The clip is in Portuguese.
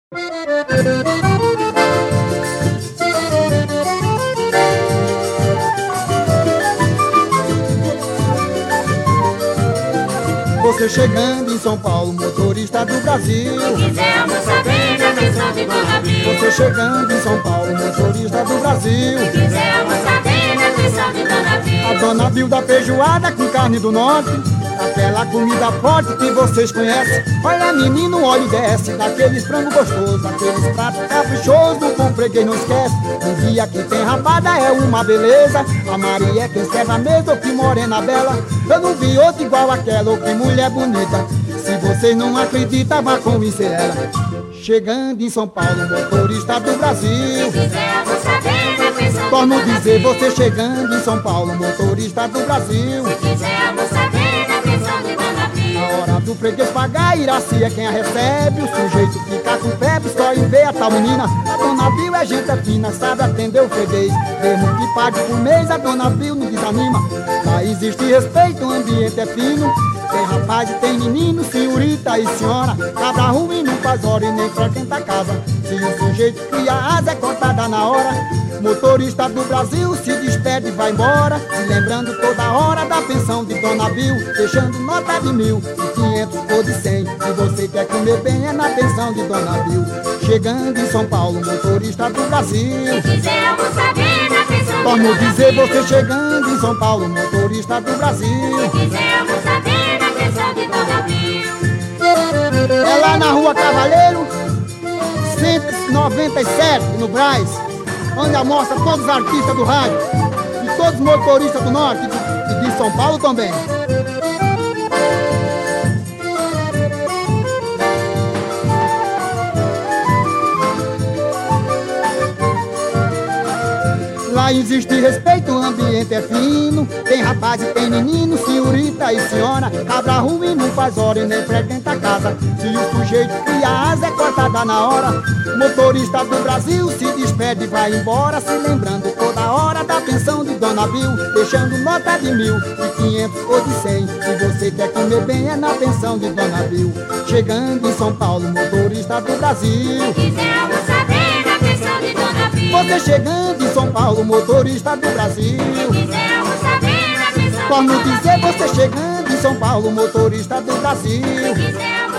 Você chegando em São Paulo, motorista do Brasil. Quisemos saber da pensão de Dona Bill. Você chegando em São Paulo, motorista do Brasil. Quisemos saber da pensão de Dona Bill. A Dona Bill da feijoada com carne do norte, aquela comida forte que vocês conhecem. Olha menino, o óleo desce daqueles frango gostoso, aqueles pratos caprichosos, com freguês não esquece. Um dia que tem rabada é uma beleza. A Maria é quem serve a mesa, ou que morena bela. Eu não vi outra igual aquela, ou que mulher bonita. Se vocês não acreditam, vá convencer ela. Chegando em São Paulo, motorista do Brasil. Quisemos saber da pensão de Torno Dona dizer, Bill. você chegando em São Paulo, motorista do Brasil. Quisemos saber da pensão de Dona Bill. Na hora do freguês pagar, Iraci é quem a recebe. O sujeito fica com febre, só em ver a tal menina. A Dona Bill é gente fina, sabe atender o freguês. Mesmo que pague por mês, a Dona Bill não desanima. Lá existe respeito, o ambiente é fino. Tem rapaz e tem menino, senhorita e senhora. Cabra ruim não faz hora e nem frequenta a casa. Se o sujeito cria asa, é cortada na hora. Motorista do Brasil se despede e vai embora, se lembrando toda hora da pensão de Dona Bill, deixando nota de 1.000, de 500 ou de 100. Se você quer comer bem é na pensão de Dona Bill. Chegando em São Paulo, motorista do Brasil. Quisemos saber da pensão de Torno Dona dizer, Bill. você chegando em São Paulo, motorista do Brasil. Quisemos saber da pensão de Dona Bill. É lá na Rua Cavaleiro 197, no Brás, onde almoça todos os artistas do rádio e todos os motoristas do norte e de São Paulo também. Lá existe respeito, o ambiente é fino. Tem rapaz e tem menino, senhorita e senhora. Cabra ruim não faz hora e nem frequenta a casa. Se o sujeito cria asa, é cortada na hora. Motorista do Brasil se despede e vai embora, se lembrando toda hora da pensão de Dona Bill, deixando nota de 1.000, de 500 ou de 100. Se você quer comer bem é na pensão de Dona Bill. Chegando em São Paulo, motorista do Brasil. Quisemos saber da pensão de Dona Bill. Você chegando em São Paulo, motorista do Brasil. Quisemos saber da pensão de Torno Dona dizer, Bill. você chegando em São Paulo, motorista do Brasil. Quisemos